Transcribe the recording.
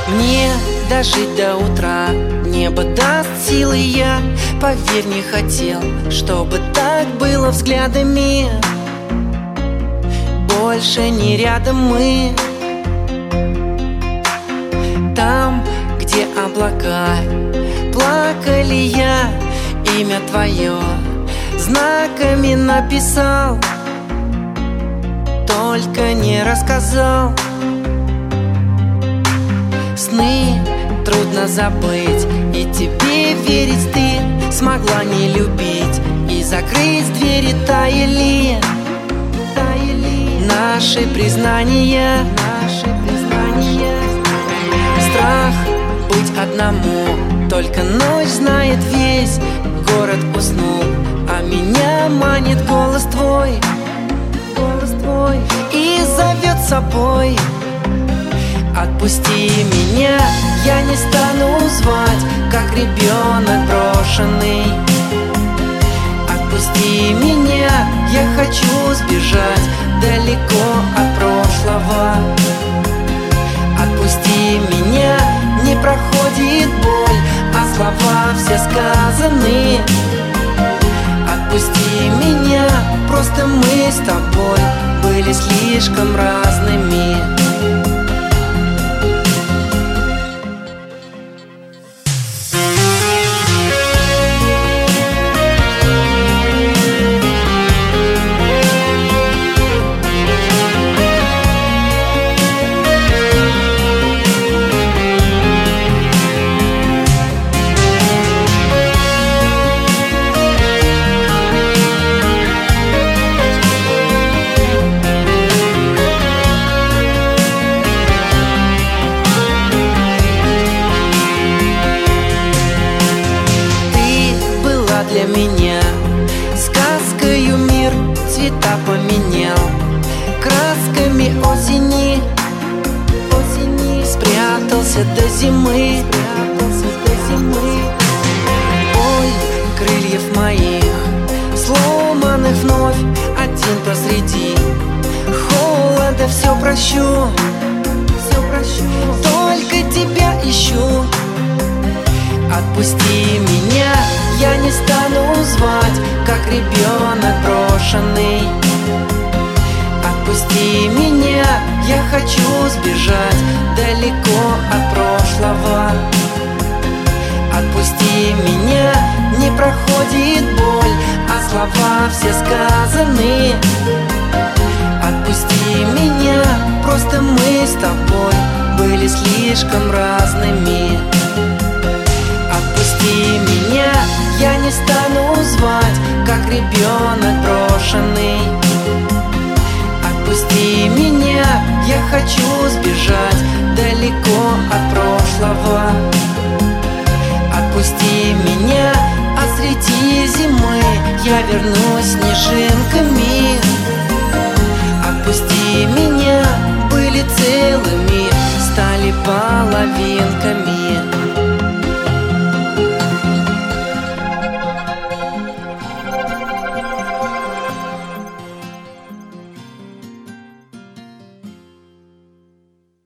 Мне дожить до утра небо даст силы, я, поверь, не хотел, чтобы так было взглядами. Больше не рядом мы. Там, где облака плакали, я имя твое знаками написал, только не рассказал. Сны трудно забыть, и тебе верить ты смогла не любить, и закрыть двери таяли наши признания. Страх быть одному, только ночь знает весь город уснул, а меня манит голос твой и зовет с собой. Отпусти меня, я не стану звать, как ребенок брошенный. Отпусти меня, я хочу сбежать далеко от прошлого. Отпусти меня, не проходит боль, а слова все сказаны. Отпусти меня, просто мы с тобой были слишком разными. Для меня сказкою мир цвета поменял, красками осени спрятался до зимы. Ой, крыльев моих сломанных вновь один посреди холода, все прощу, только тебя ищу. Отпусти меня, я не стану звать, как ребенок брошенный. Отпусти меня, я хочу сбежать далеко от прошлого. Отпусти меня, не проходит боль, а слова все сказаны. Отпусти меня, просто мы с тобой были слишком разными. Отпусти меня, я не стану звать, как ребенок брошенный. Отпусти меня, я хочу сбежать далеко от прошлого. Отпусти меня, а среди зимы я вернусь снежинками. Отпусти меня, были целыми, стали половинками.